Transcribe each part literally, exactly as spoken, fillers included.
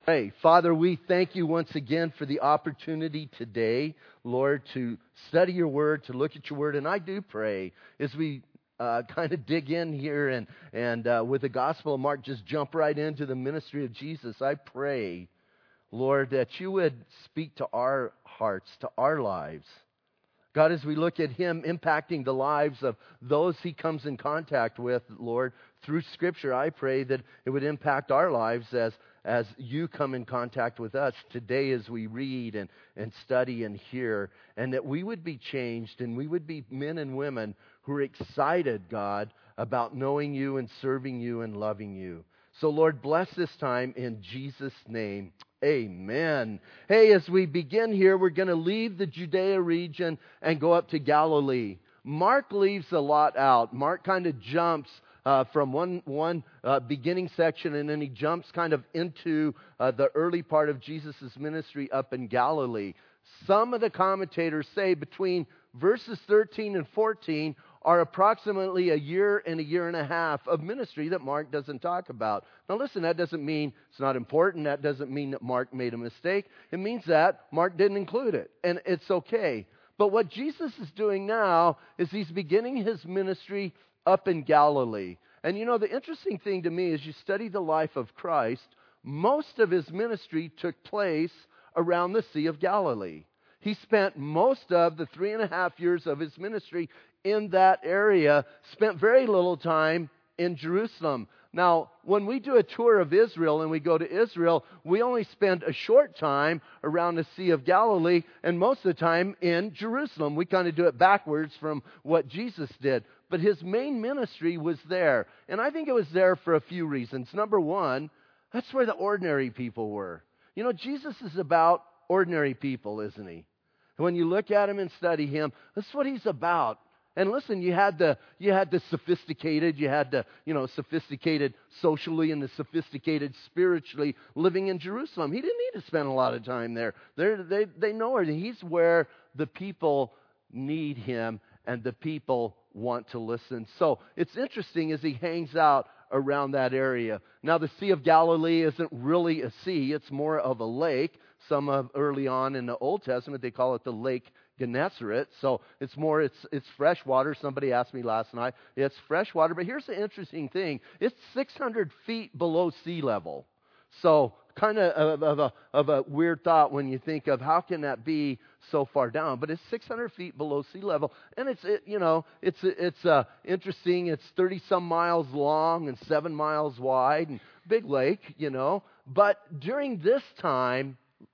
Hey, Father, we thank you once again for the opportunity today, Lord, to study your word, to look at your word. And I do pray as we uh, kind of dig in here and, and uh, with the Gospel of Mark, just jump right into the ministry of Jesus. I pray, Lord, that you would speak to our hearts, to our lives. God, as we look at him impacting the lives of those he comes in contact with, Lord, through Scripture, I pray that it would impact our lives as, as you come in contact with us today as we read and, and study and hear, and that we would be changed and we would be men and women who are excited, God, about knowing you and serving you and loving you. So, Lord, bless this time in Jesus' name. Amen. Hey, as we begin here, we're going to leave the Judea region and go up to Galilee. Mark leaves a lot out. Mark kind of jumps uh, from one one uh, beginning section, and then he jumps kind of into uh, the early part of Jesus' ministry up in Galilee. Some of the commentators say between verses thirteen and fourteen are approximately a year and a year and a half of ministry that Mark doesn't talk about. Now listen, that doesn't mean it's not important. That doesn't mean that Mark made a mistake. It means that Mark didn't include it, and it's okay. But what Jesus is doing now is he's beginning his ministry up in Galilee. And you know, the interesting thing to me is you study the life of Christ, most of his ministry took place around the Sea of Galilee. He spent most of the three and a half years of his ministry in that area, spent very little time in Jerusalem. Now, when we do a tour of Israel and we go to Israel, we only spend a short time around the Sea of Galilee and most of the time in Jerusalem. We kind of do it backwards from what Jesus did. But his main ministry was there. And I think it was there for a few reasons. Number one, that's where the ordinary people were. You know, Jesus is about ordinary people, isn't he? When you look at him and study him, that's what he's about. And listen, you had the you had the sophisticated, you had the, you know, sophisticated socially and the sophisticated spiritually living in Jerusalem. He didn't need to spend a lot of time there. They're, they they know her. He's where the people need him and the people want to listen. So it's interesting as he hangs out around that area. Now, the Sea of Galilee isn't really a sea. It's more of a lake. Some of early on in the Old Testament, they call it the Lake Gennesaret. So it's more, it's it's fresh water. Somebody asked me last night. It's fresh water. But here's the interesting thing. It's six hundred feet below sea level. So kind of of a, of a weird thought when you think of how can that be so far down. But it's six hundred feet below sea level. And it's, it, you know, it's it's uh, interesting. It's thirty some miles long and seven miles wide and big lake, you know. But during this time,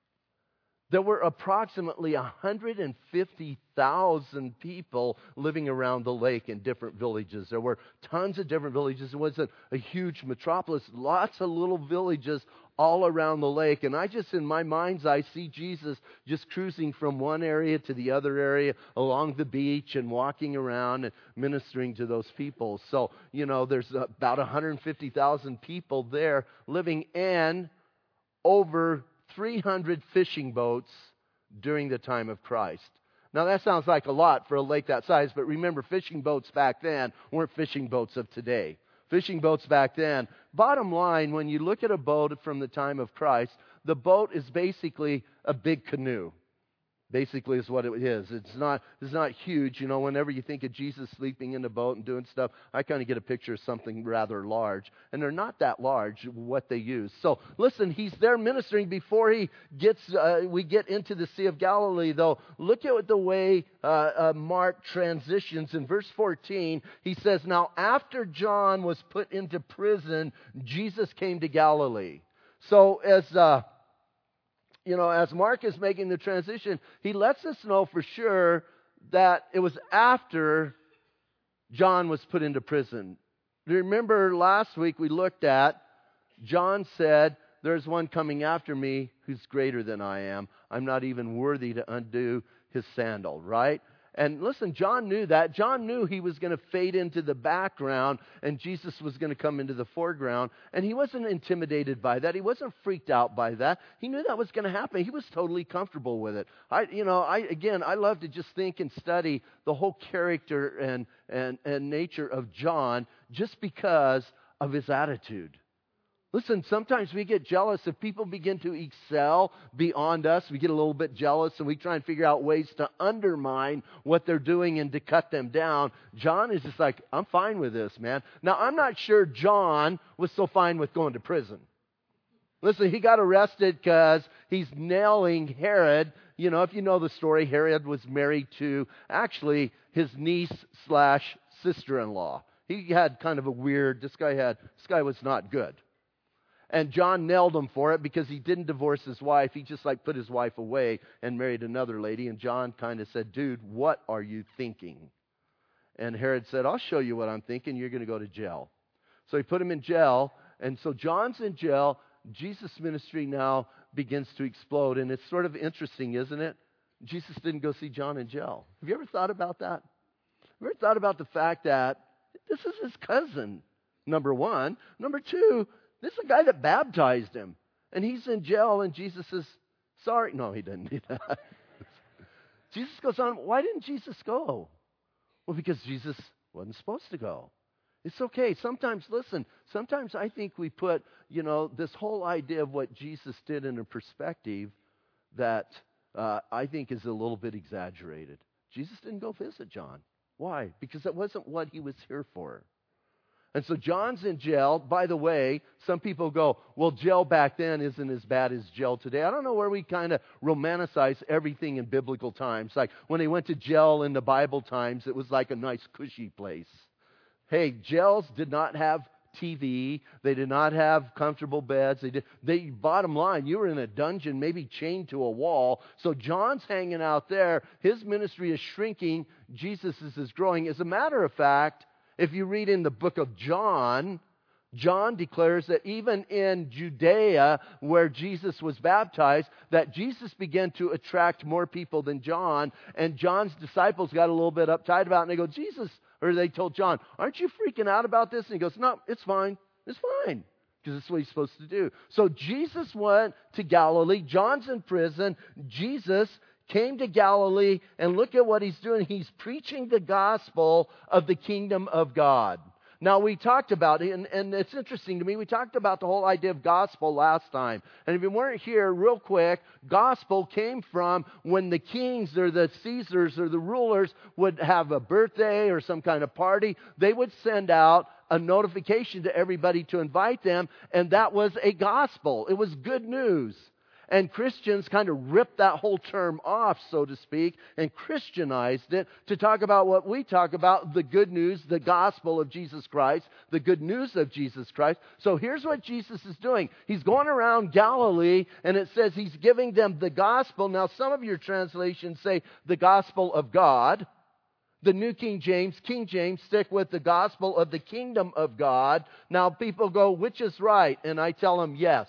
there were approximately one hundred fifty thousand people living around the lake in different villages. There were tons of different villages. It wasn't a huge metropolis. Lots of little villages all around the lake. And I just, in my mind's eye, see Jesus just cruising from one area to the other area along the beach and walking around and ministering to those people. So, you know, there's about one hundred fifty thousand people there living, and over three hundred fishing boats during the time of Christ. Now that sounds like a lot for a lake that size, but remember, fishing boats back then weren't fishing boats of today. Fishing boats back then, bottom line, when you look at a boat from the time of Christ, the boat is basically a big canoe. Basically is what it is. It's not, it's not huge. You know, whenever you think of Jesus sleeping in the boat and doing stuff, I kind of get a picture of something rather large. And they're not that large, what they use. So, listen, he's there ministering before he gets, uh, we get into the Sea of Galilee, though. Look at the way uh, uh, Mark transitions. In verse fourteen, he says, "Now after John was put into prison, Jesus came to Galilee." So, as... Uh, You know, as Mark is making the transition, he lets us know for sure that it was after John was put into prison. Remember last week we looked at, John said, "There's one coming after me who's greater than I am. I'm not even worthy to undo his sandal," right? And listen, John knew that. John knew he was going to fade into the background and Jesus was going to come into the foreground. And he wasn't intimidated by that. He wasn't freaked out by that. He knew that was going to happen. He was totally comfortable with it. I, you know, I again, I love to just think and study the whole character and and and nature of John just because of his attitude. Listen, sometimes we get jealous if people begin to excel beyond us. We get a little bit jealous and we try and figure out ways to undermine what they're doing and to cut them down. John is just like, I'm fine with this, man. Now, I'm not sure John was so fine with going to prison. Listen, he got arrested because he's nailing Herod. You know, if you know the story, Herod was married to actually his niece slash sister-in-law. He had kind of a weird, this guy had, this guy was not good. And John nailed him for it because he didn't divorce his wife. He just like put his wife away and married another lady. And John kind of said, dude, what are you thinking? And Herod said, I'll show you what I'm thinking. You're going to go to jail. So he put him in jail. And so John's in jail. Jesus' ministry now begins to explode. And it's sort of interesting, isn't it? Jesus didn't go see John in jail. Have you ever thought about that? Have you ever thought about the fact that this is his cousin, number one. Number two, this is the guy that baptized him. And he's in jail and Jesus says, sorry. No, he didn't do that. Jesus goes on, why didn't Jesus go? Well, because Jesus wasn't supposed to go. It's okay. Sometimes, listen, sometimes I think we put, you know, this whole idea of what Jesus did in a perspective that uh, I think is a little bit exaggerated. Jesus didn't go visit John. Why? Because that wasn't what he was here for. And so John's in jail. By the way, some people go, well, jail back then isn't as bad as jail today. I don't know where we kind of romanticize everything in biblical times. Like when they went to jail in the Bible times, it was like a nice cushy place. Hey, jails did not have T V. They did not have comfortable beds. They did. They, bottom line, you were in a dungeon, maybe chained to a wall. So John's hanging out there. His ministry is shrinking. Jesus is growing. As a matter of fact, if you read in the book of John, John declares that even in Judea, where Jesus was baptized, that Jesus began to attract more people than John. And John's disciples got a little bit uptight about it. And they go, Jesus, or they told John, aren't you freaking out about this? And he goes, no, it's fine. It's fine. Because that's what he's supposed to do. So Jesus went to Galilee. John's in prison. Jesus came to Galilee, and look at what he's doing. He's preaching the gospel of the kingdom of God. Now, we talked about it, and, and it's interesting to me, we talked about the whole idea of gospel last time. And if you weren't here, real quick, gospel came from when the kings or the Caesars or the rulers would have a birthday or some kind of party, they would send out a notification to everybody to invite them, and that was a gospel. It was good news. And Christians kind of ripped that whole term off, so to speak, and Christianized it to talk about what we talk about, the good news, the gospel of Jesus Christ, the good news of Jesus Christ. So here's what Jesus is doing. He's going around Galilee, and it says he's giving them the gospel. Now, some of your translations say the gospel of God. The New King James, King James, stick with the gospel of the kingdom of God. Now, people go, which is right? And I tell them, yes.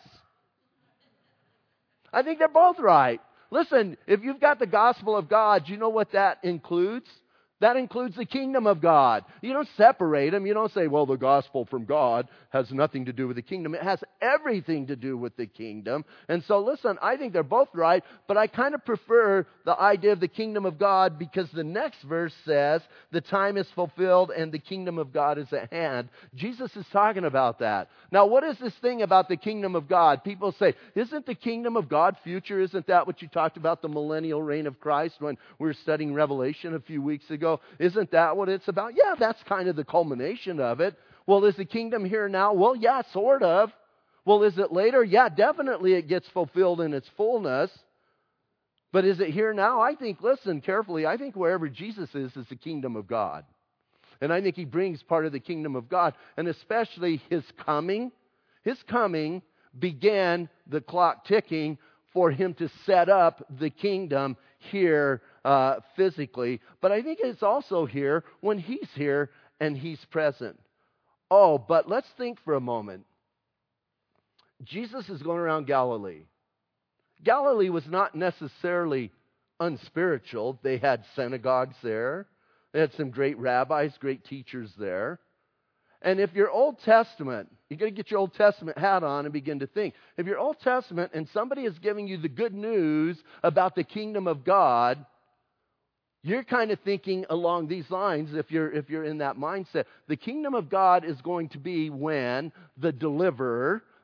I think they're both right. Listen, if you've got the gospel of God, do you know what that includes? That includes the kingdom of God. You don't separate them. You don't say, well, the gospel from God has nothing to do with the kingdom. It has everything to do with the kingdom. And so, listen, I think they're both right, but I kind of prefer the idea of the kingdom of God because the next verse says, the time is fulfilled and the kingdom of God is at hand. Jesus is talking about that. Now, what is this thing about the kingdom of God? People say, isn't the kingdom of God future? Isn't that what you talked about, the millennial reign of Christ, when we were studying Revelation a few weeks ago? Isn't that what it's about? Yeah, that's kind of the culmination of it. Well, is the kingdom here now? Well, yeah, sort of. Well, is it later? Yeah, definitely it gets fulfilled in its fullness. But is it here now? I think, listen carefully, I think wherever Jesus is, is the kingdom of God. And I think he brings part of the kingdom of God. And especially his coming. His coming began the clock ticking for him to set up the kingdom here uh, physically. But I think it's also here when he's here and he's present. Oh, but let's think for a moment. Jesus is going around Galilee. Galilee was not necessarily unspiritual. They had synagogues there. They had some great rabbis, great teachers there. And if you're Old Testament, you're going to get your Old Testament hat on and begin to think. If you're Old Testament and somebody is giving you the good news about the kingdom of God, you're kind of thinking along these lines if you're if you're in that mindset. The kingdom of God is going to be when the deliverer,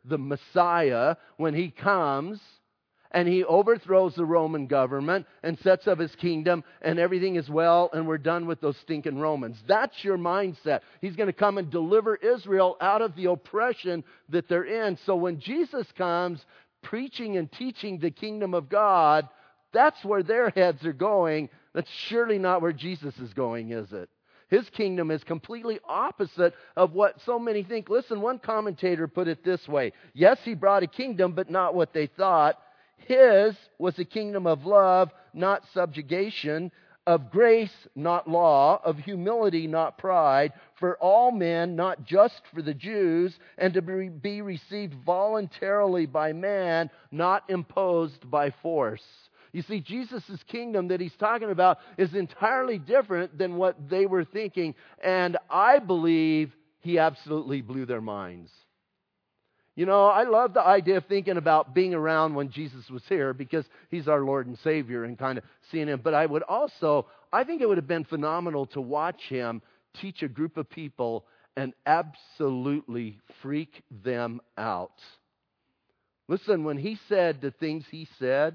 the Messiah, when he comes and he overthrows the Roman government and sets up his kingdom and everything is well and we're done with those stinking Romans. That's your mindset. He's going to come and deliver Israel out of the oppression that they're in. So when Jesus comes preaching and teaching the kingdom of God, that's where their heads are going. That's surely not where Jesus is going, is it? His kingdom is completely opposite of what so many think. Listen, one commentator put it this way. Yes, he brought a kingdom, but not what they thought. His was a kingdom of love, not subjugation, of grace, not law, of humility, not pride, for all men, not just for the Jews, and to be received voluntarily by man, not imposed by force. You see, Jesus' kingdom that he's talking about is entirely different than what they were thinking, and I believe he absolutely blew their minds. You know, I love the idea of thinking about being around when Jesus was here because he's our Lord and Savior and kind of seeing him. But I would also, I think it would have been phenomenal to watch him teach a group of people and absolutely freak them out. Listen, when he said the things he said,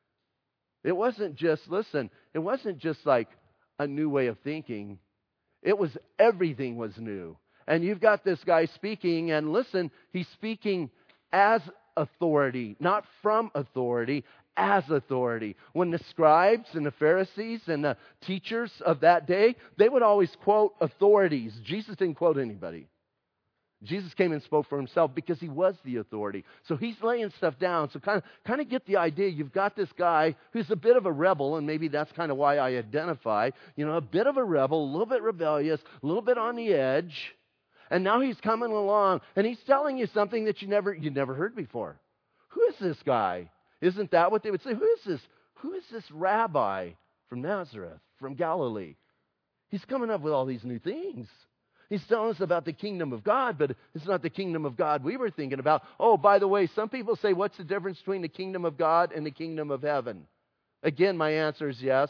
it wasn't just, listen, it wasn't just like a new way of thinking. It was, everything was new. And you've got this guy speaking, and listen, he's speaking as authority, not from authority, as authority. When the scribes and the Pharisees and the teachers of that day, they would always quote authorities. Jesus didn't quote anybody. Jesus came and spoke for himself because he was the authority. So he's laying stuff down. So kind of, kind of get the idea. You've got this guy who's a bit of a rebel, and maybe that's kind of why I identify. You know, a bit of a rebel, a little bit rebellious, a little bit on the edge. And now he's coming along, and he's telling you something that you never you never heard before. Who is this guy? Isn't that what they would say? Who is this? Who is this rabbi from Nazareth, from Galilee? He's coming up with all these new things. He's telling us about the kingdom of God, but it's not the kingdom of God we were thinking about. Oh, by the way, some people say, what's the difference between the kingdom of God and the kingdom of heaven? Again, my answer is yes.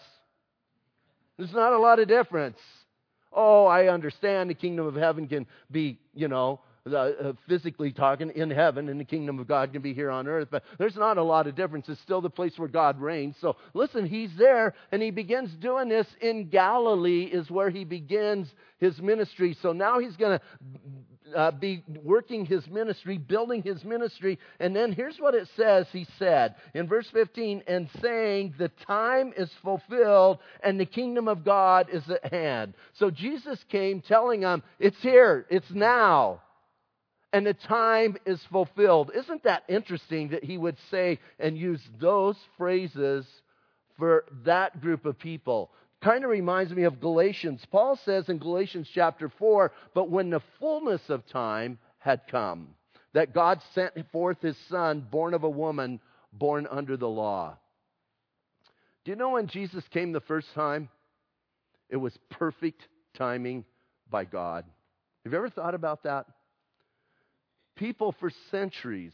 There's not a lot of difference. Oh, I understand the kingdom of heaven can be, you know, uh, physically talking in heaven, and the kingdom of God can be here on earth. But there's not a lot of difference. It's still the place where God reigns. So listen, he's there, and he begins doing this in Galilee is where he begins his ministry. So now he's going to uh, be working his ministry, building his ministry. And then here's what it says he said in verse fifteen, and saying, the time is fulfilled and the kingdom of God is at hand. So Jesus came telling them, it's here, it's now. And the time is fulfilled. Isn't that interesting that he would say and use those phrases for that group of people? Kind of reminds me of Galatians. Paul says in Galatians chapter four, but when the fullness of time had come, that God sent forth his Son, born of a woman, born under the law. Do you know when Jesus came the first time? It was perfect timing by God. Have you ever thought about that? People for centuries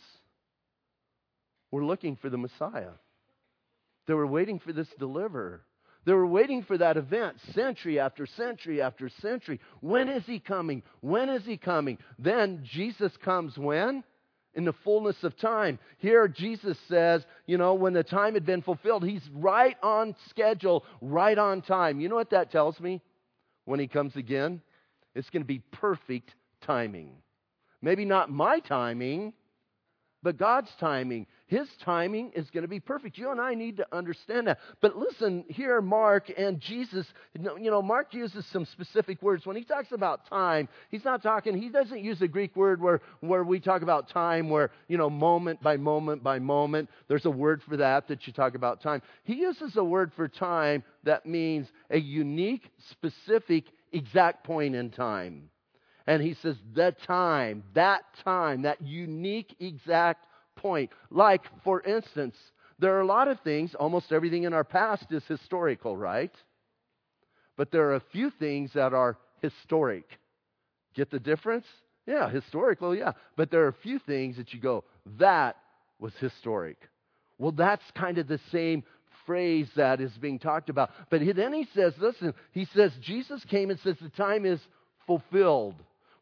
were looking for the Messiah. They were waiting for this deliverer. They were waiting for that event century after century after century. When is he coming? When is he coming? Then Jesus comes when? In the fullness of time. Here Jesus says, you know, when the time had been fulfilled, he's right on schedule, right on time. You know what that tells me? When he comes again, it's going to be perfect timing. Maybe not my timing, but God's timing. His timing is going to be perfect. You and I need to understand that. But listen, here Mark and Jesus, you know, Mark uses some specific words. When he talks about time, he's not talking, he doesn't use a Greek word where, where we talk about time, where, you know, moment by moment by moment. There's a word for that, that you talk about time. He uses a word for time that means a unique, specific, exact point in time. And he says, the time, that time, that unique, exact point. Like, for instance, there are a lot of things, almost everything in our past is historical, right? But there are a few things that are historic. Get the difference? Yeah, historical, yeah. But there are a few things that you go, that was historic. Well, that's kind of the same phrase that is being talked about. But then he says, listen, he says, Jesus came and says the time is fulfilled.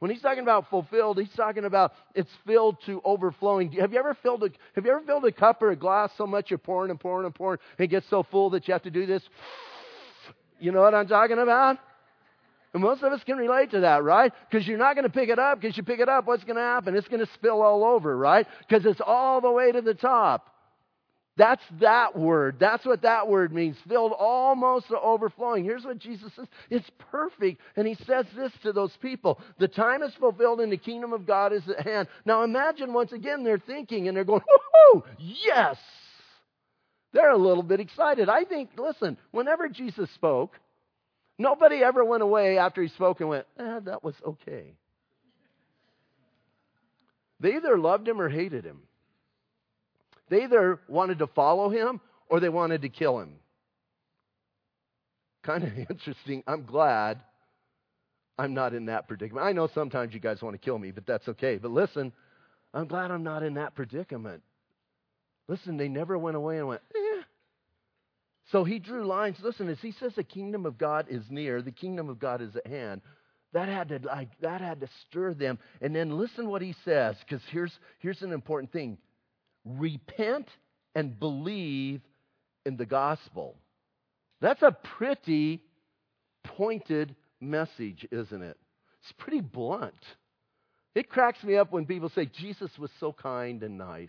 When he's talking about fulfilled, he's talking about it's filled to overflowing. Have you ever filled a Have you ever filled a cup or a glass so much you're pouring and pouring and pouring, and it gets so full that you have to do this? You know what I'm talking about? And most of us can relate to that, right? Because you're not going to pick it up. Because you pick it up, what's going to happen? It's going to spill all over, right? Because it's all the way to the top. That's that word. That's what that word means. Filled almost to overflowing. Here's what Jesus says. It's perfect. And he says this to those people. The time is fulfilled and the kingdom of God is at hand. Now imagine once again they're thinking and they're going, woohoo, yes. They're a little bit excited. I think, listen, whenever Jesus spoke, nobody ever went away after he spoke and went, eh, that was okay. They either loved him or hated him. They either wanted to follow him or they wanted to kill him. Kind of interesting. I'm glad I'm not in that predicament. I know sometimes you guys want to kill me, but that's okay. But listen, I'm glad I'm not in that predicament. Listen, they never went away and went, eh. So he drew lines. Listen, as he says the kingdom of God is near, the kingdom of God is at hand. That had to like that had to stir them. And then listen what he says, because here's here's an important thing. Repent and believe in the gospel. That's a pretty pointed message, isn't it? It's pretty blunt. It cracks me up when people say Jesus was so kind and nice.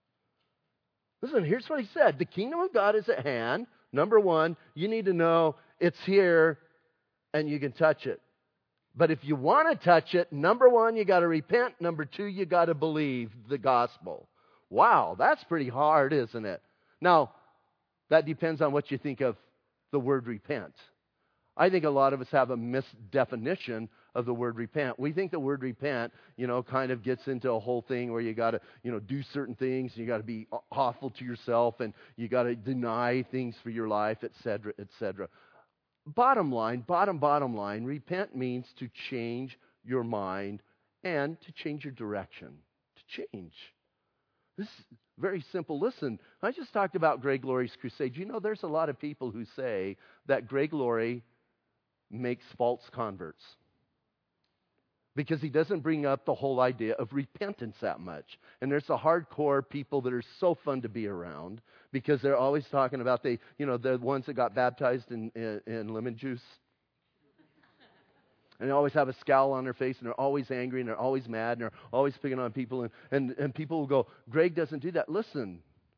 Listen, here's what he said. The kingdom of God is at hand. Number one, you need to know it's here and you can touch it. But if you want to touch it, number one, you got to repent. Number two, you got to believe the gospel. Wow, that's pretty hard, isn't it? Now, that depends on what you think of the word repent. I think a lot of us have a misdefinition of the word repent. We think the word repent, you know, kind of gets into a whole thing where you got to, you know, do certain things, and you got to be awful to yourself, and you got to deny things for your life, et cetera, et cetera. Bottom line, bottom, bottom line, repent means to change your mind and to change your direction. To change. This is very simple. Listen, I just talked about Greg Laurie's crusade. You know, there's a lot of people who say that Greg Laurie makes false converts because he doesn't bring up the whole idea of repentance that much. And there's the hardcore people that are so fun to be around because they're always talking about, they, you know, the ones that got baptized in, in, in lemon juice. And they always have a scowl on their face, and they're always angry, and they're always mad, and they're always picking on people. And, and, and people will go, Greg doesn't do that. Listen,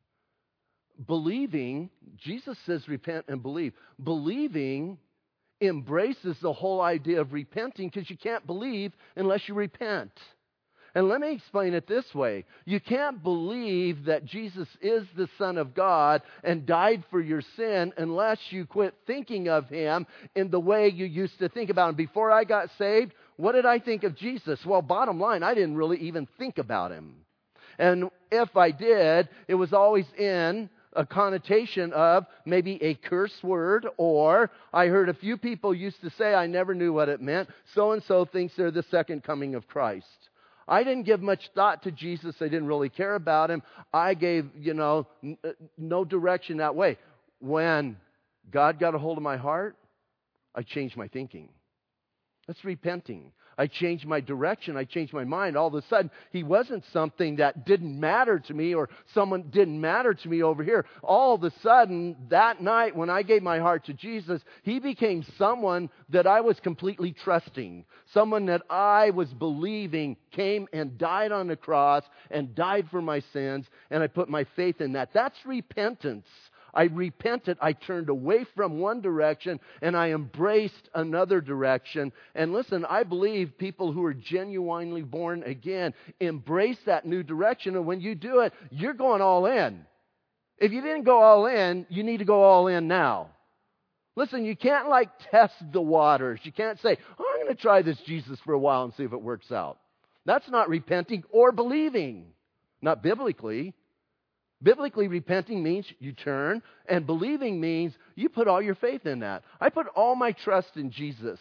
believing, Jesus says repent and believe. Believing embraces the whole idea of repenting because you can't believe unless you repent. And let me explain it this way. You can't believe that Jesus is the Son of God and died for your sin unless you quit thinking of him in the way you used to think about him. Before I got saved, what did I think of Jesus? Well, bottom line, I didn't really even think about him. And if I did, it was always in a connotation of maybe a curse word, or I heard a few people used to say, I never knew what it meant, so-and-so thinks they're the second coming of Christ. I didn't give much thought to Jesus. I didn't really care about him. I gave, you know, n- no direction that way. When God got a hold of my heart, I changed my thinking. That's repenting. I changed my direction. I changed my mind. All of a sudden, he wasn't something that didn't matter to me or someone didn't matter to me over here. All of a sudden, that night when I gave my heart to Jesus, he became someone that I was completely trusting. Someone that I was believing came and died on the cross and died for my sins, and I put my faith in that. That's repentance. I repented, I turned away from one direction, and I embraced another direction. And listen, I believe people who are genuinely born again embrace that new direction, and when you do it, you're going all in. If you didn't go all in, you need to go all in now. Listen, you can't like test the waters. You can't say, oh, I'm going to try this Jesus for a while and see if it works out. That's not repenting or believing. Not biblically. Biblically, repenting means you turn, and believing means you put all your faith in that. I put all my trust in Jesus.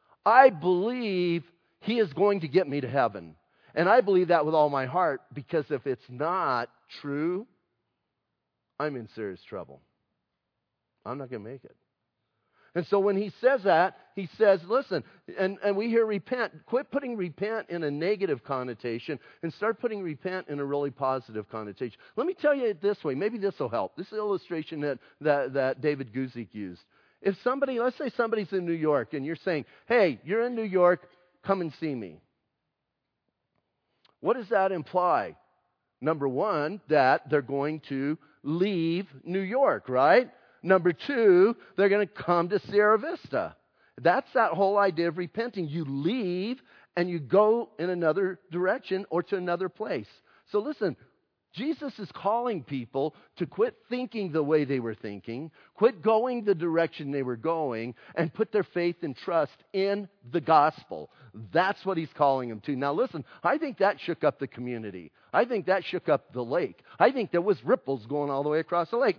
I believe he is going to get me to heaven. And I believe that with all my heart, because if it's not true, I'm in serious trouble. I'm not going to make it. And so when he says that, he says, listen, and, and we hear repent. Quit putting repent in a negative connotation and start putting repent in a really positive connotation. Let me tell you it this way. Maybe this will help. This is an illustration that, that, that David Guzik used. If somebody, let's say somebody's in New York and you're saying, hey, you're in New York, come and see me. What does that imply? Number one, that they're going to leave New York, right? Number two, they're going to come to Sierra Vista. That's that whole idea of repenting. You leave and you go in another direction or to another place. So listen, Jesus is calling people to quit thinking the way they were thinking, quit going the direction they were going, and put their faith and trust in the gospel. That's what he's calling them to. Now listen, I think that shook up the community. I think that shook up the lake. I think there was ripples going all the way across the lake.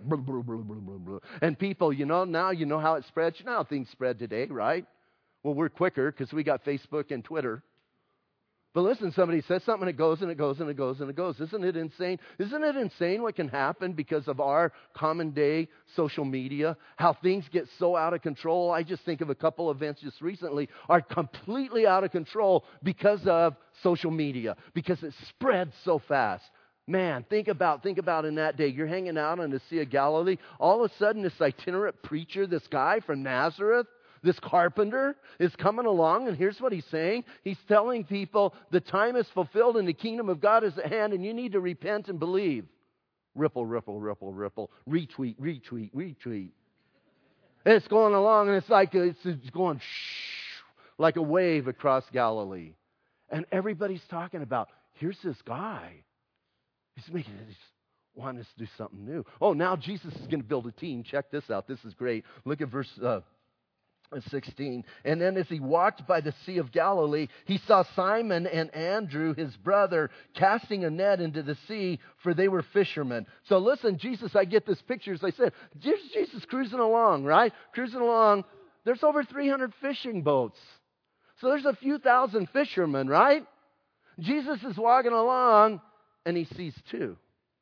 And people, you know, now you know how it spreads. You know how things spread today, right? Well, we're quicker because we got Facebook and Twitter. But listen, somebody says something and it goes and it goes and it goes and it goes. Isn't it insane? Isn't it insane what can happen because of our common day social media? How things get so out of control. I just think of a couple events just recently are completely out of control because of social media, because it spreads so fast. Man, think about, think about in that day. You're hanging out on the Sea of Galilee. All of a sudden, this itinerant preacher, this guy from Nazareth, this carpenter is coming along, and here's what he's saying. He's telling people the time is fulfilled and the kingdom of God is at hand, and you need to repent and believe. Ripple, ripple, ripple, ripple. Retweet, retweet, retweet. And it's going along, and it's like it's going shh, like a wave across Galilee. And everybody's talking about, here's this guy. He's making it. He's wanting us to do something new. Oh, now Jesus is going to build a team. Check this out. This is great. Look at verse Uh, sixteen. And then as he walked by the Sea of Galilee, he saw Simon and Andrew, his brother, casting a net into the sea, for they were fishermen. So listen, Jesus, I get this picture, as I said, Jesus cruising along, right? Cruising along. There's over three hundred fishing boats. So there's a few thousand fishermen, right? Jesus is walking along, and he sees two.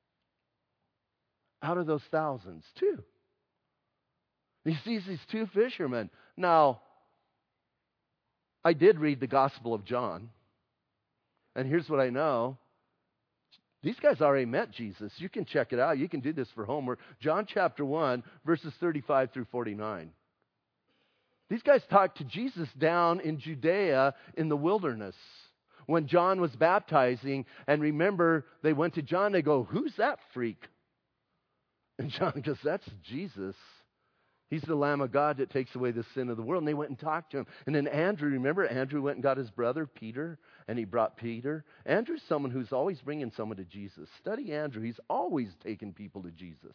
Out of those thousands, two. He sees these two fishermen. Now, I did read the Gospel of John. And here's what I know. These guys already met Jesus. You can check it out. You can do this for homework. John chapter one, verses thirty-five through forty-nine. These guys talked to Jesus down in Judea in the wilderness when John was baptizing. And remember, they went to John. They go, who's that freak? And John goes, that's Jesus. He's the Lamb of God that takes away the sin of the world. And they went and talked to him. And then Andrew, remember, Andrew went and got his brother, Peter, and he brought Peter. Andrew's someone who's always bringing someone to Jesus. Study Andrew. He's always taking people to Jesus.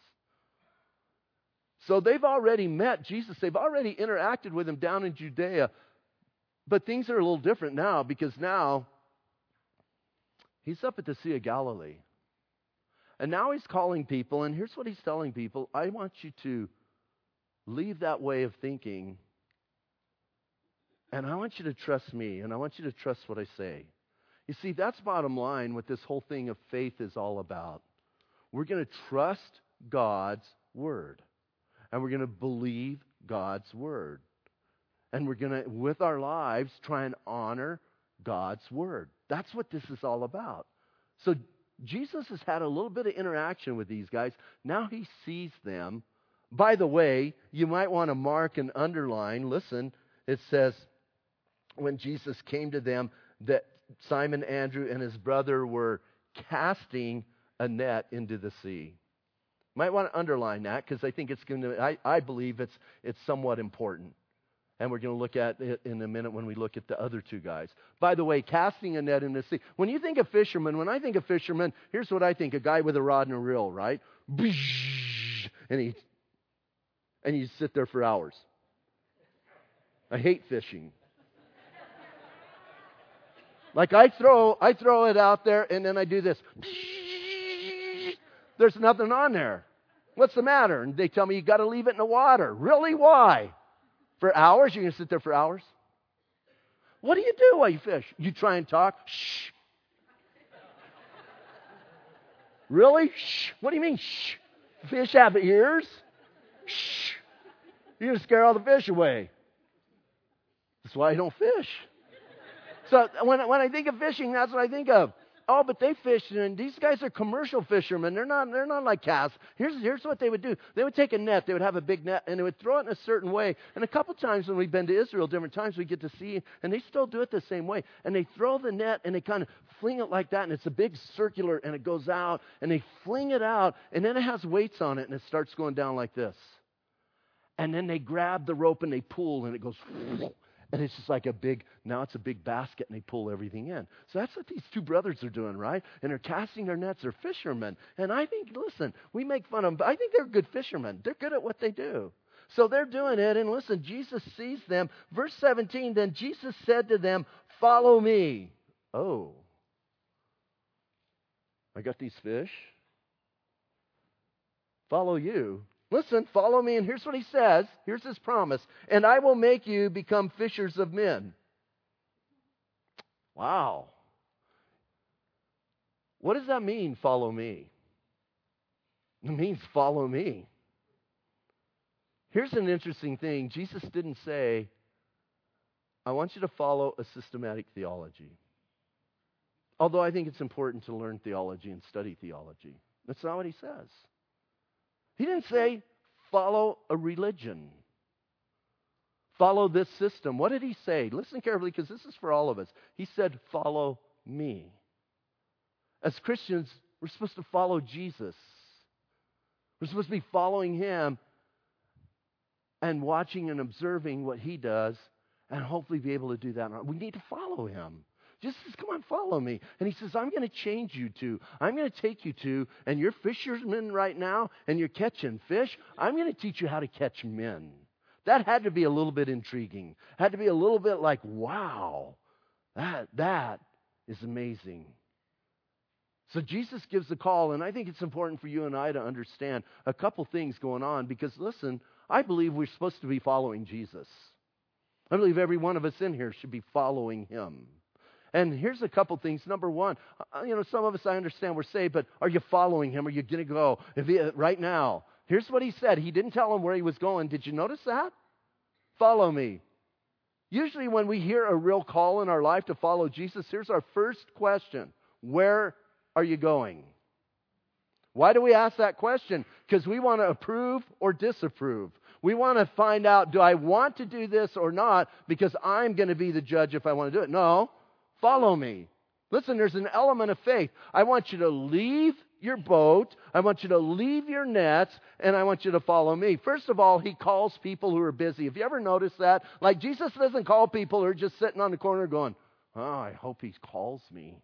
So they've already met Jesus. They've already interacted with him down in Judea. But things are a little different now, because now he's up at the Sea of Galilee. And now he's calling people, and here's what he's telling people. I want you to leave that way of thinking, and I want you to trust me, and I want you to trust what I say. You see, that's bottom line what this whole thing of faith is all about. We're going to trust God's word, and we're going to believe God's word. And we're going to, with our lives, try and honor God's word. That's what this is all about. So Jesus has had a little bit of interaction with these guys. Now he sees them. By the way, you might want to mark and underline. Listen, it says, when Jesus came to them, that Simon, Andrew, and his brother were casting a net into the sea. Might want to underline that, because I think it's going to, I, I believe it's it's somewhat important. And we're going to look at it in a minute when we look at the other two guys. By the way, casting a net in the sea. When you think of fishermen, when I think of fishermen, here's what I think. A guy with a rod and a reel, right? And he And you sit there for hours. I hate fishing. Like I throw, I throw it out there, and then I do this. There's nothing on there. What's the matter? And they tell me you got to leave it in the water. Really? Why? For hours? You're going to sit there for hours? What do you do while you fish? You try and talk. Shh. Really? Shh. What do you mean? Shh. Fish have ears. Shh. You're going to scare all the fish away. That's why I don't fish. So when, when I think of fishing, that's what I think of. Oh, but they fish, and these guys are commercial fishermen. They're not, they're not like casts. Here's, here's what they would do. They would take a net. They would have a big net, and they would throw it in a certain way. And a couple times when we've been to Israel, different times we get to see, and they still do it the same way. And they throw the net, and they kind of fling it like that, and it's a big circular, and it goes out, and they fling it out, and then it has weights on it, and it starts going down like this. And then they grab the rope, and they pull, and it goes... And it's just like a big, now it's a big basket, and they pull everything in. So that's what these two brothers are doing, right? And they're casting their nets. They're fishermen. And I think, listen, we make fun of them, but I think they're good fishermen. They're good at what they do. So they're doing it, and listen, Jesus sees them. Verse seventeen, then Jesus said to them, follow me. Oh, I got these fish. Follow you. Listen, follow me, and here's what he says. Here's his promise. And I will make you become fishers of men. Wow. What does that mean, follow me? It means follow me. Here's an interesting thing. Jesus didn't say, I want you to follow a systematic theology. Although I think it's important to learn theology and study theology. That's not what he says. He didn't say, follow a religion. Follow this system. What did he say? Listen carefully, because this is for all of us. He said, follow me. As Christians, we're supposed to follow Jesus. We're supposed to be following him and watching and observing what he does, and hopefully be able to do that. We need to follow him. Jesus says, come on, follow me. And he says, I'm going to change you to. I'm going to take you to, and you're fishermen right now, and you're catching fish. I'm going to teach you how to catch men. That had to be a little bit intriguing. Had to be a little bit like, wow, that, that is amazing. So Jesus gives the call, and I think it's important for you and I to understand a couple things going on, because listen, I believe we're supposed to be following Jesus. I believe every one of us in here should be following him. And here's a couple things. Number one, you know, some of us, I understand we're saved, but are you following him? Are you going to go if he, right now? Here's what he said. He didn't tell him where he was going. Did you notice that? Follow me. Usually when we hear a real call in our life to follow Jesus, here's our first question. Where are you going? Why do we ask that question? Because we want to approve or disapprove. We want to find out, do I want to do this or not? Because I'm going to be the judge if I want to do it. No. Follow me. Listen, there's an element of faith. I want you to leave your boat. I want you to leave your nets, and I want you to follow me. First of all, he calls people who are busy. Have you ever noticed that? Like, Jesus doesn't call people who are just sitting on the corner going, oh, I hope he calls me.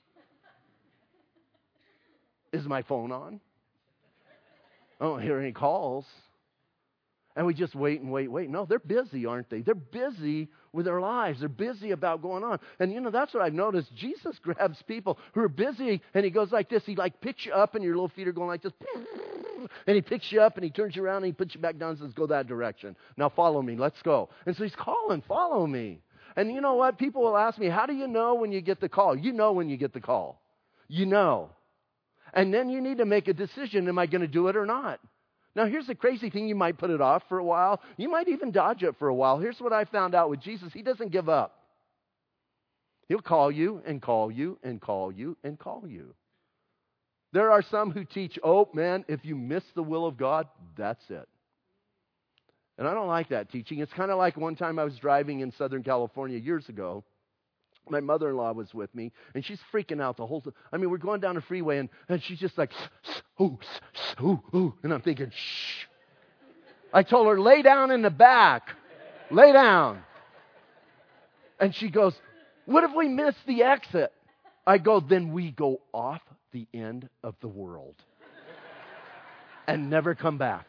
Is my phone on? I don't hear any calls. And we just wait and wait, wait. No, they're busy, aren't they? They're busy with their lives. They're busy about going on. And you know, that's what I've noticed. Jesus grabs people who are busy, and he goes like this. He like picks you up, and your little feet are going like this. And he picks you up, and he turns you around, and he puts you back down and says, go that direction. Now follow me. Let's go. And so he's calling, follow me. And you know what? People will ask me, how do you know when you get the call? You know when you get the call. You know. And then you need to make a decision. Am I going to do it or not? Now, here's the crazy thing. You might put it off for a while. You might even dodge it for a while. Here's what I found out with Jesus. He doesn't give up. He'll call you and call you and call you and call you. There are some who teach, oh, man, if you miss the will of God, that's it. And I don't like that teaching. It's kind of like one time I was driving in Southern California years ago. My mother-in-law was with me, and she's freaking out the whole time. I mean, we're going down a freeway, and, and she's just like, ooh, ooh, ooh. And I'm thinking, shh. I told her, lay down in the back. Lay down. And she goes, what if we miss the exit? I go, then we go off the end of the world and never come back.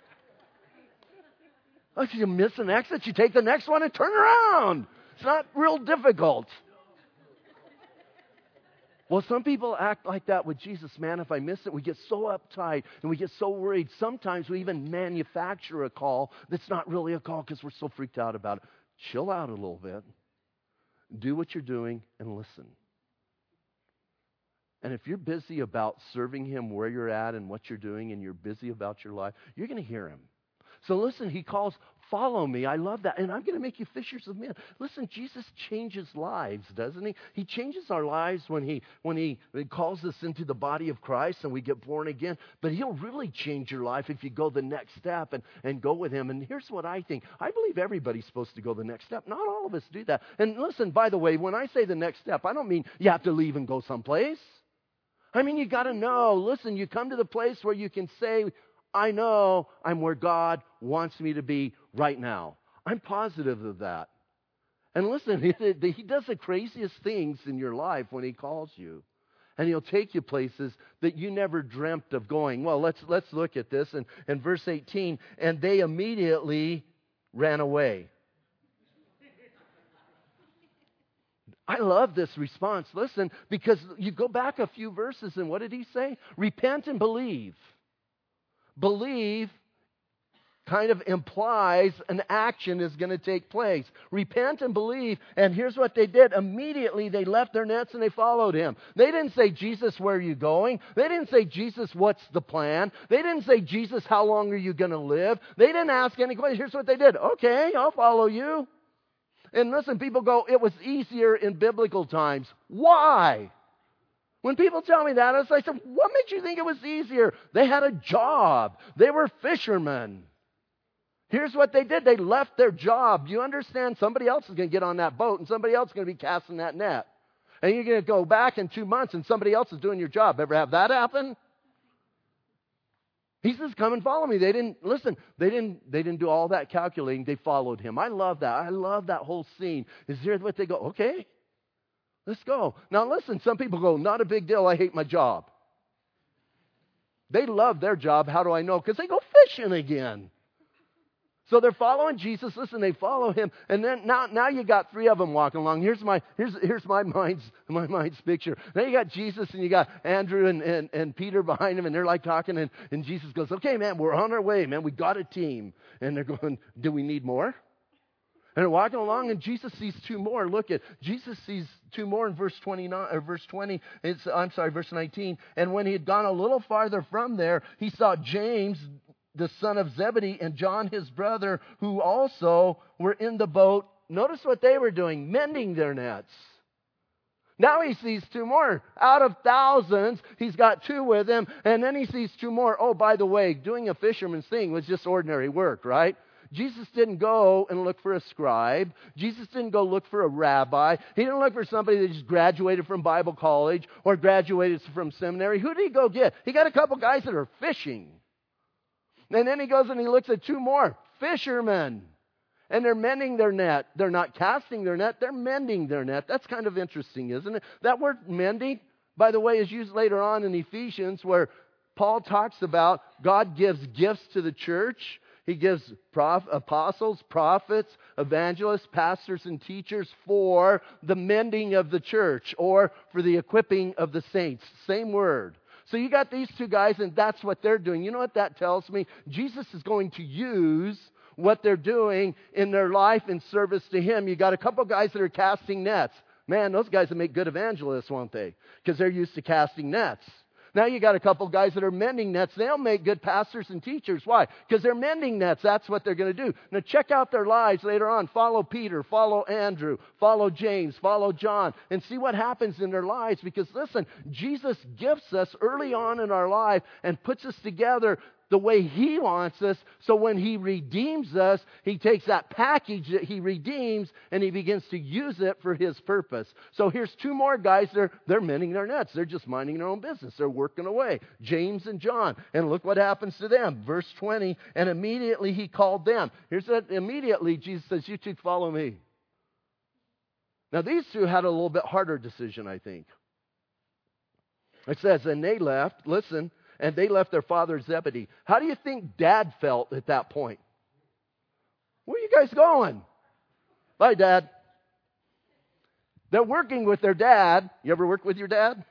Oh, if you miss an exit, you take the next one and turn around. It's not real difficult. Well, some people act like that with Jesus. Man, if I miss it, we get so uptight and we get so worried. Sometimes we even manufacture a call that's not really a call because we're so freaked out about it. Chill out a little bit. Do what you're doing and listen. And if you're busy about serving him where you're at and what you're doing, and you're busy about your life, you're going to hear him. So listen, he calls, follow me. I love that. And I'm going to make you fishers of men. Listen, Jesus changes lives, doesn't he? He changes our lives when he when he, he calls us into the body of Christ and we get born again. But he'll really change your life if you go the next step and, and go with him. And here's what I think. I believe everybody's supposed to go the next step. Not all of us do that. And listen, by the way, when I say the next step, I don't mean you have to leave and go someplace. I mean, you got to know. Listen, you come to the place where you can say, I know I'm where God wants me to be right now. I'm positive of that. And listen, he, he does the craziest things in your life when he calls you. And he'll take you places that you never dreamt of going. Well, let's let's look at this. And in verse eighteen, and they immediately ran away. I love this response. Listen, because you go back a few verses and what did he say? Repent and believe. Believe kind of implies an action is going to take place. Repent and believe. And here's what they did. Immediately they left their nets and they followed him. They didn't say, Jesus, where are you going? They didn't say, Jesus, what's the plan? They didn't say, Jesus, how long are you going to live? They didn't ask any questions. Here's what they did. Okay, I'll follow you. And listen, people go, it was easier in biblical times. Why? When people tell me that, it's like, what makes you think it was easier? They had a job. They were fishermen. Here's what they did. They left their job. You understand? Somebody else is going to get on that boat and somebody else is going to be casting that net. And you're going to go back in two months and somebody else is doing your job. Ever have that happen? He says, come and follow me. They didn't, listen, they didn't, they didn't do all that calculating. They followed him. I love that. I love that whole scene. Is there what they go, okay, let's go. Now listen, some people go, not a big deal. I hate my job. They love their job. How do I know? Because they go fishing again. So they're following Jesus. Listen, they follow him, and then now, now you got three of them walking along. Here's my here's here's my mind's my mind's picture. Now you got Jesus, and you got Andrew and, and, and Peter behind him, and they're like talking, and, and Jesus goes, "Okay, man, we're on our way, man. We got a team." And they're going, "Do we need more?" And they're walking along, and Jesus sees two more. Look at Jesus sees two more in verse twenty-nine or verse twenty. It's I'm sorry, verse nineteen. And when he had gone a little farther from there, he saw James, the son of Zebedee, and John his brother, who also were in the boat. Notice what they were doing, mending their nets. Now he sees two more. Out of thousands, he's got two with him, and then he sees two more. Oh, by the way, doing a fisherman's thing was just ordinary work, right? Jesus didn't go and look for a scribe. Jesus didn't go look for a rabbi. He didn't look for somebody that just graduated from Bible college or graduated from seminary. Who did he go get? He got a couple guys that are fishing. And then he goes and he looks at two more fishermen. And they're mending their net. They're not casting their net. They're mending their net. That's kind of interesting, isn't it? That word mending, by the way, is used later on in Ephesians where Paul talks about God gives gifts to the church. He gives prof, apostles, prophets, evangelists, pastors, and teachers for the mending of the church or for the equipping of the saints. Same word. So you got these two guys, and that's what they're doing. You know what that tells me? Jesus is going to use what they're doing in their life in service to him. You got a couple guys that are casting nets. Man, those guys will make good evangelists, won't they? Because they're used to casting nets. Now you got a couple guys that are mending nets. They'll make good pastors and teachers. Why? Because they're mending nets. That's what they're going to do. Now check out their lives later on. Follow Peter, follow Andrew, follow James, follow John, and see what happens in their lives. Because listen, Jesus gifts us early on in our life and puts us together the way he wants us. So when he redeems us, he takes that package that he redeems and he begins to use it for his purpose. So here's two more guys. They're, they're mending their nets. They're just minding their own business. They're working away. James and John. And look what happens to them. Verse twenty. And immediately he called them. Here's that. Immediately Jesus says, you two follow me. Now these two had a little bit harder decision, I think. It says, and they left. Listen. And they left their father Zebedee. How do you think Dad felt at that point? Where are you guys going? Bye, Dad. They're working with their dad. You ever work with your dad?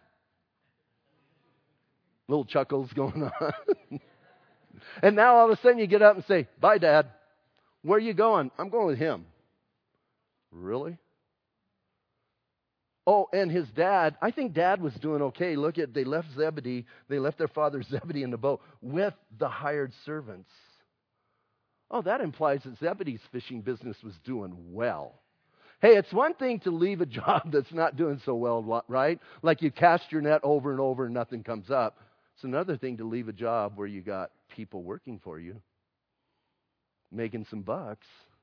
Little chuckles going on. And now all of a sudden you get up and say, bye, Dad. Where are you going? I'm going with him. Really? Oh, and his dad, I think Dad was doing okay. Look at, they left Zebedee, they left their father Zebedee in the boat with the hired servants. Oh, that implies that Zebedee's fishing business was doing well. Hey, it's one thing to leave a job that's not doing so well, right? Like you cast your net over and over and nothing comes up. It's another thing to leave a job where you got people working for you, making some bucks.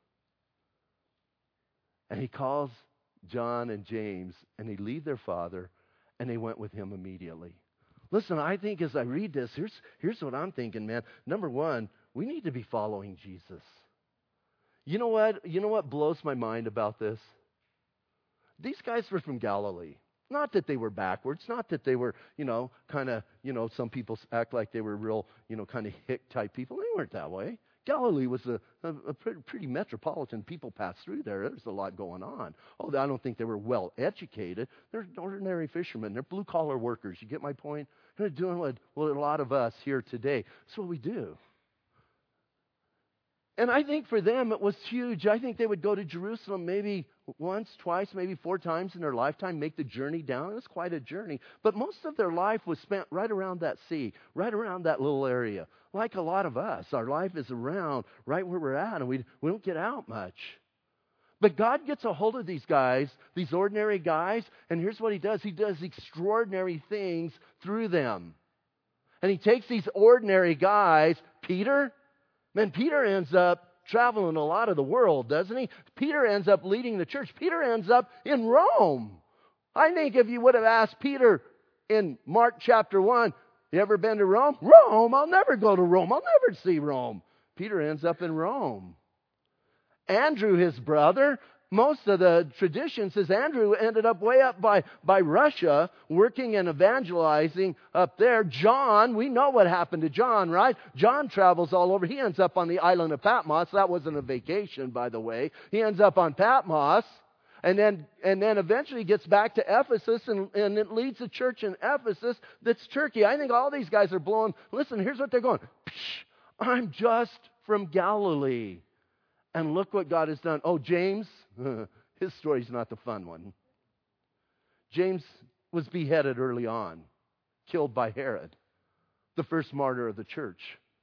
And he calls John and James, and they leave their father, and they went with him immediately. Listen, I think as I read this, here's, here's what I'm thinking, man. Number one, we need to be following Jesus. You know what? You know what blows my mind about this? These guys were from Galilee. Not that they were backwards, not that they were, you know, kind of, you know, some people act like they were real, you know, kind of hick type people. They weren't that way. Galilee was a, a, a pretty, pretty metropolitan. People passed through there. There's a lot going on. Oh, I don't think they were well educated. They're ordinary fishermen. They're blue collar workers. You get my point? They're doing what, what a lot of us here today. That's what we do. And I think for them it was huge. I think they would go to Jerusalem maybe once, twice, maybe four times in their lifetime, make the journey down. It was quite a journey. But most of their life was spent right around that sea, right around that little area. Like a lot of us, our life is around right where we're at, and we, we don't get out much. But God gets a hold of these guys, these ordinary guys, and here's what he does. He does extraordinary things through them. And he takes these ordinary guys, Peter. Man, Peter ends up traveling a lot of the world, doesn't he? Peter ends up leading the church. Peter ends up in Rome. I think if you would have asked Peter in Mark chapter one, you ever been to Rome? Rome? I'll never go to Rome. I'll never see Rome. Peter ends up in Rome. Andrew, his brother, most of the tradition says Andrew ended up way up by, by Russia, working and evangelizing up there. John, we know what happened to John, right? John travels all over. He ends up on the island of Patmos. That wasn't a vacation, by the way. He ends up on Patmos, and then and then eventually gets back to Ephesus, and, and it leads a church in Ephesus that's Turkey. I think all these guys are blowing. Listen, here's what they're going. I'm just from Galilee. And look what God has done. Oh, James, his story's not the fun one. James was beheaded early on, killed by Herod, the first martyr of the church.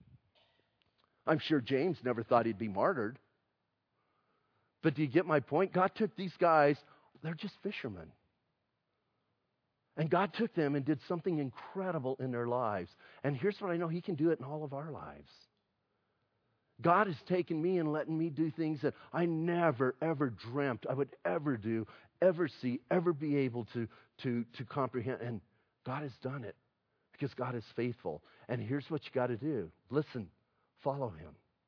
I'm sure James never thought he'd be martyred. But do you get my point? God took these guys, they're just fishermen. And God took them and did something incredible in their lives. And here's what I know, he can do it in all of our lives. God has taken me and letting me do things that I never, ever dreamt I would ever do, ever see, ever be able to, to, to comprehend. And God has done it because God is faithful. And here's what you got to do. Listen, follow him.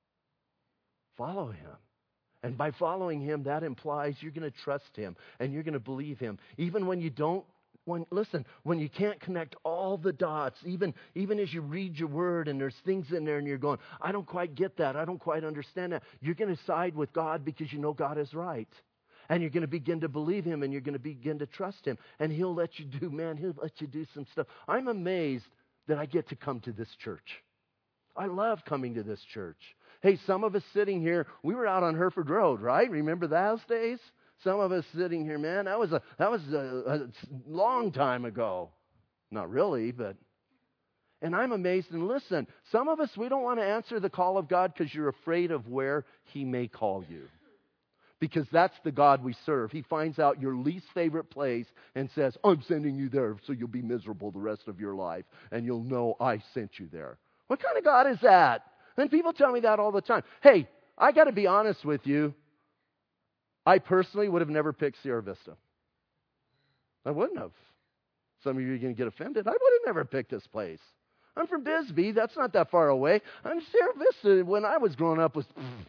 Follow him. And by following him, that implies you're going to trust him and you're going to believe him. Even when you don't When, listen, when you can't connect all the dots, even, even as you read your word and there's things in there and you're going, I don't quite get that, I don't quite understand that, you're going to side with God because you know God is right. And you're going to begin to believe him and you're going to begin to trust him. And he'll let you do, man, he'll let you do some stuff. I'm amazed that I get to come to this church. I love coming to this church. Hey, some of us sitting here, we were out on Hereford Road, right? Remember those days? Some of us sitting here, man, that was a that was a, a long time ago. Not really, but... And I'm amazed. And listen, some of us, we don't want to answer the call of God because you're afraid of where he may call you. Because that's the God we serve. He finds out your least favorite place and says, I'm sending you there so you'll be miserable the rest of your life. And you'll know I sent you there. What kind of God is that? And people tell me that all the time. Hey, I got to be honest with you. I personally would have never picked Sierra Vista. I wouldn't have. Some of you are going to get offended. I would have never picked this place. I'm from Bisbee. That's not that far away. I'm Sierra Vista, when I was growing up, was...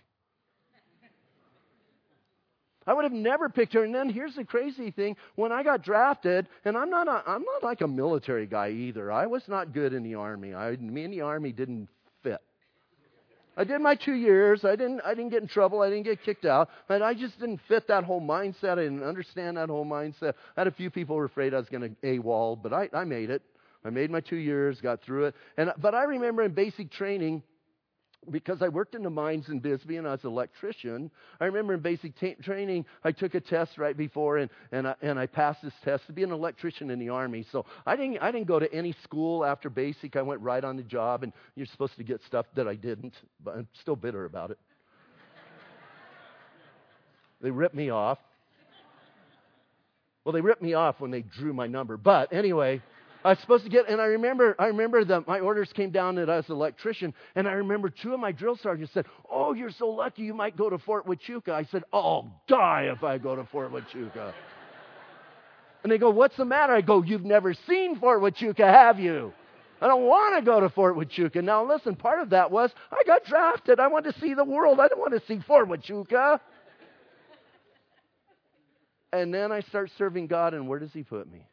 I would have never picked her. And then here's the crazy thing. When I got drafted, and I'm not a, I'm not like a military guy either. I was not good in the Army. I, me and the Army didn't fit. I did my two years. I didn't I didn't get in trouble. I didn't get kicked out. But I just didn't fit that whole mindset. I didn't understand that whole mindset. I had a few people who were afraid I was going to AWOL, but I, I made it. I made my two years, got through it. And But I remember in basic training, because I worked in the mines in Bisbee and I was an electrician, I remember in basic t- training, I took a test right before and, and, I, and I passed this test to be an electrician in the Army. So I didn't I didn't go to any school after basic. I went right on the job, and you're supposed to get stuff that I didn't, but I'm still bitter about it. They ripped me off. Well, they ripped me off when they drew my number. But anyway, I was supposed to get, and I remember, I remember that my orders came down that I was an electrician, and I remember two of my drill sergeants said, "Oh, you're so lucky you might go to Fort Huachuca." I said, "I'll die if I go to Fort Huachuca." And they go, "What's the matter?" I go, "You've never seen Fort Huachuca, have you? I don't want to go to Fort Huachuca." Now listen, part of that was I got drafted. I wanted to see the world. I didn't want to see Fort Huachuca. And then I start serving God, and where does He put me?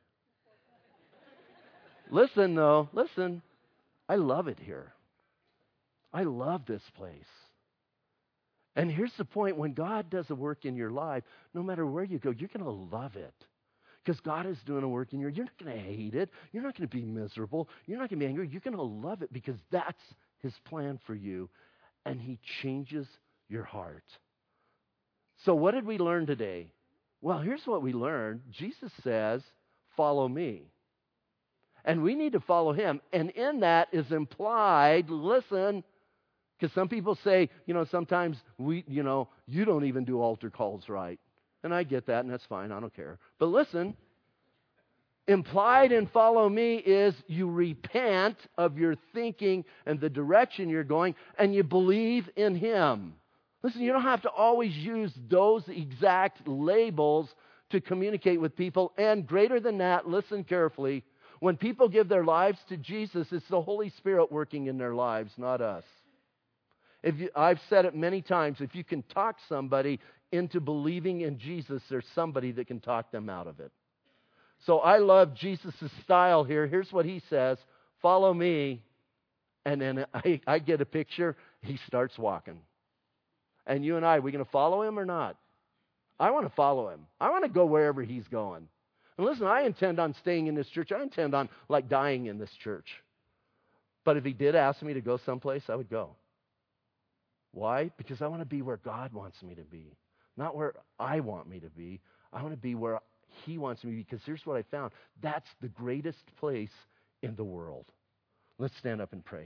Listen, though, listen. I love it here. I love this place. And here's the point. When God does a work in your life, no matter where you go, you're going to love it. Because God is doing a work in you. You're not going to hate it. You're not going to be miserable. You're not going to be angry. You're going to love it because that's His plan for you. And He changes your heart. So what did we learn today? Well, here's what we learned. Jesus says, "Follow me." And we need to follow Him. And in that is implied, listen, because some people say, you know, sometimes we, you know, you don't even do altar calls right. And I get that, and that's fine. I don't care. But listen, implied in follow me is you repent of your thinking and the direction you're going, and you believe in Him. Listen, you don't have to always use those exact labels to communicate with people. And greater than that, listen carefully, when people give their lives to Jesus, it's the Holy Spirit working in their lives, not us. If you, I've said it many times, if you can talk somebody into believing in Jesus, there's somebody that can talk them out of it. So I love Jesus' style here. Here's what He says, "Follow me." And then I, I get a picture. He starts walking. And you and I, are we going to follow Him or not? I want to follow Him. I want to go wherever He's going. And listen, I intend on staying in this church. I intend on, like, dying in this church. But if He did ask me to go someplace, I would go. Why? Because I want to be where God wants me to be. Not where I want me to be. I want to be where He wants me to be. Because here's what I found. That's the greatest place in the world. Let's stand up and pray.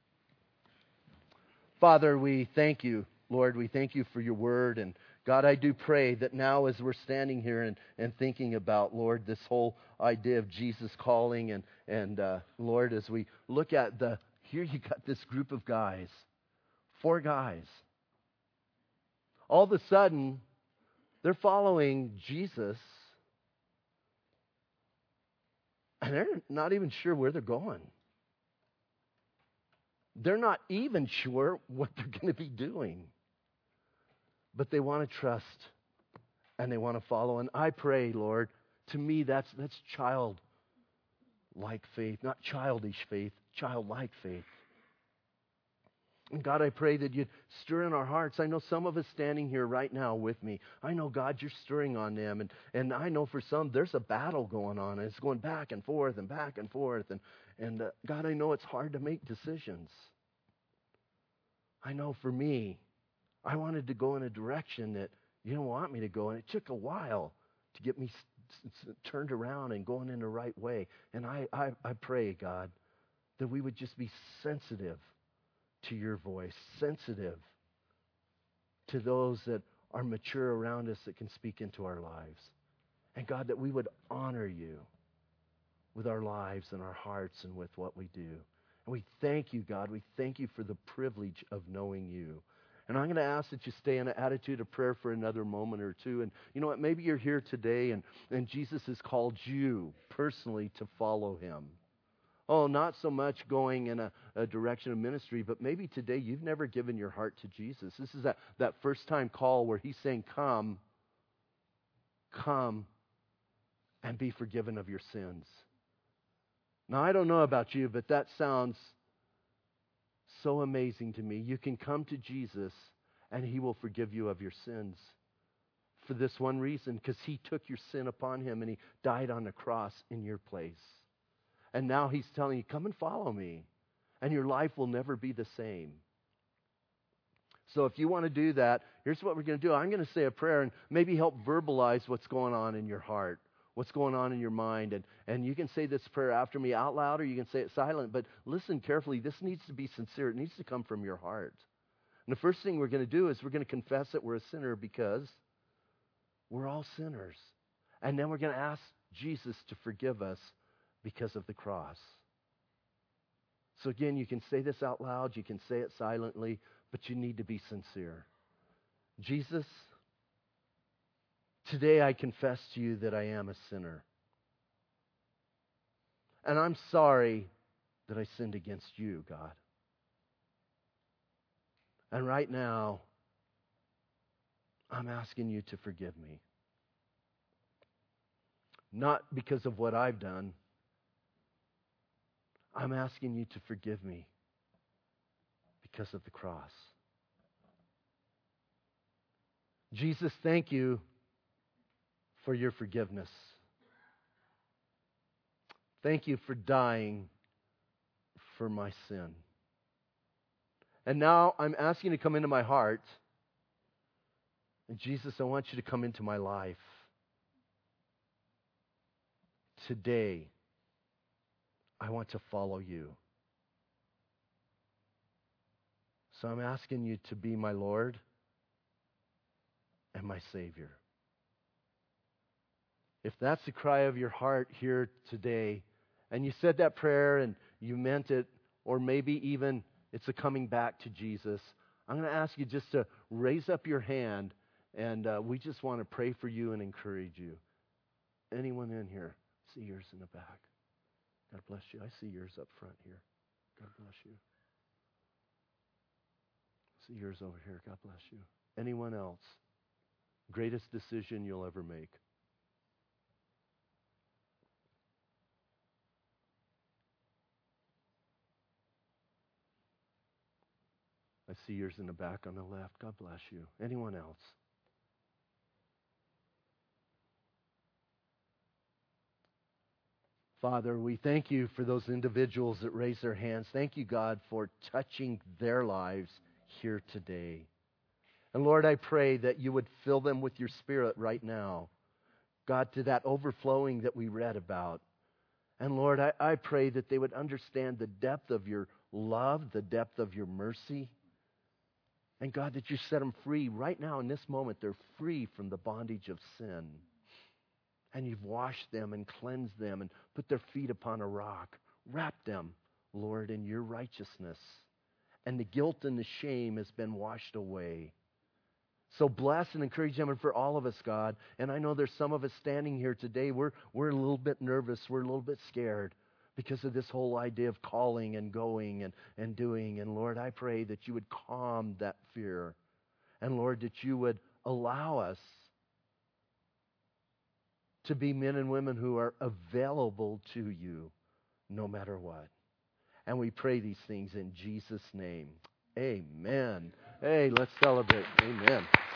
Father, we thank You. Lord, we thank You for Your word. And God, I do pray that now as we're standing here and, and thinking about, Lord, this whole idea of Jesus calling, and, and uh, Lord, as we look at the, here you got this group of guys, four guys. All of a sudden, they're following Jesus, and they're not even sure where they're going. They're not even sure what they're going to be doing. But they want to trust, and they want to follow. And I pray, Lord, to me that's that's child-like faith, not childish faith, childlike faith. And God, I pray that You'd stir in our hearts. I know some of us standing here right now with me. I know, God, You're stirring on them. And, and I know for some, there's a battle going on. And it's going back and forth and back and forth. And, and uh, God, I know it's hard to make decisions. I know for me, I wanted to go in a direction that You don't want me to go. And it took a while to get me s- s- turned around and going in the right way. And I, I, I pray, God, that we would just be sensitive to Your voice, sensitive to those that are mature around us that can speak into our lives. And God, that we would honor You with our lives and our hearts and with what we do. And we thank You, God. We thank You for the privilege of knowing You. And I'm going to ask that you stay in an attitude of prayer for another moment or two. And you know what? Maybe you're here today and, and Jesus has called you personally to follow Him. Oh, not so much going in a, a direction of ministry, but maybe today you've never given your heart to Jesus. This is that, that first time call where He's saying, come, come and be forgiven of your sins. Now, I don't know about you, but that sounds so amazing to me. You can come to Jesus and He will forgive you of your sins. For this one reason, because He took your sin upon Him and He died on the cross in your place. And now He's telling you, come and follow me. And your life will never be the same. So if you want to do that, here's what we're going to do. I'm going to say a prayer and maybe help verbalize what's going on in your heart. What's going on in your mind. And, and you can say this prayer after me out loud or you can say it silent. But listen carefully. This needs to be sincere. It needs to come from your heart. And the first thing we're going to do is we're going to confess that we're a sinner because We're all sinners. And then we're going to ask Jesus to forgive us because of the cross. So again, you can say this out loud, you can say it silently, but you need to be sincere. Jesus, today I confess to you that I am a sinner. And I'm sorry that I sinned against you, God. And right now, I'm asking you to forgive me. Not because of what I've done. I'm asking you to forgive me because of the cross. Jesus, thank you for your forgiveness. Thank you for dying for my sin. And now I'm asking you to come into my heart. And Jesus, I want you to come into my life. Today, I want to follow you. So I'm asking you to be my Lord and my Savior. If that's the cry of your heart here today, and you said that prayer and you meant it, or maybe even it's a coming back to Jesus, I'm going to ask you just to raise up your hand, and uh, we just want to pray for you and encourage you. Anyone in here? See yours in the back. God bless you. I see yours up front here. God bless you. See yours over here. God bless you. Anyone else? Greatest decision you'll ever make. I see yours in the back on the left. God bless you. Anyone else? Father, we thank you for those individuals that raise their hands. Thank you, God, for touching their lives here today. And Lord, I pray that you would fill them with your Spirit right now. God, to that overflowing that we read about. And Lord, I, I pray that they would understand the depth of your love, the depth of your mercy. And God, that you set them free right now in this moment. They're free from the bondage of sin. And you've washed them and cleansed them and put their feet upon a rock. Wrap them, Lord, in your righteousness. And the guilt and the shame has been washed away. So bless and encourage them, and for all of us, God. And I know there's some of us standing here today. We're, we're a little bit nervous. We're a little bit scared because of this whole idea of calling and going and, and doing. And Lord, I pray that you would calm that fear. And Lord, that you would allow us to be men and women who are available to you no matter what. And we pray these things in Jesus' name. Amen. Hey, let's celebrate. Amen.